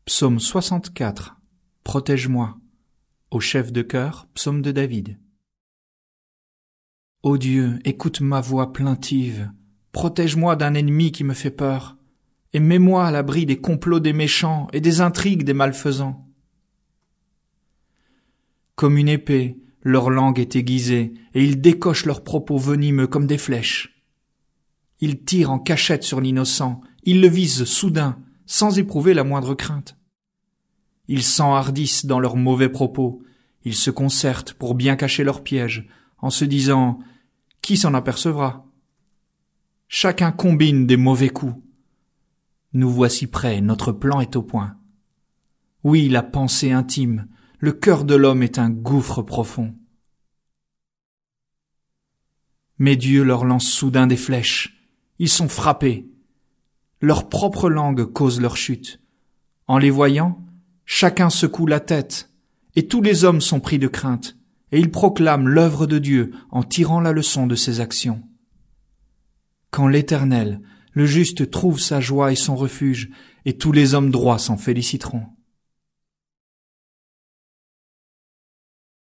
Psaume 64. Protège-moi. Au chef de chœur, psaume de David. Ô Dieu, écoute ma voix plaintive. Protège-moi d'un ennemi qui me fait peur. Et mets-moi à l'abri des complots des méchants et des intrigues des malfaisants. Comme une épée, leur langue est aiguisée, et ils décochent leurs propos venimeux comme des flèches. Ils tirent en cachette sur l'innocent, ils le visent soudain, sans éprouver la moindre crainte. Ils s'enhardissent dans leurs mauvais propos, ils se concertent pour bien cacher leurs pièges, en se disant « Qui s'en apercevra ?» Chacun combine des mauvais coups. Nous voici prêts, notre plan est au point. Oui, la pensée intime, le cœur de l'homme est un gouffre profond. Mais Dieu leur lance soudain des flèches. Ils sont frappés. Leur propre langue cause leur chute. En les voyant, chacun secoue la tête, et tous les hommes sont pris de crainte, et ils proclament l'œuvre de Dieu en tirant la leçon de ses actions. Quand l'Éternel, le juste, trouve sa joie et son refuge, et tous les hommes droits s'en féliciteront.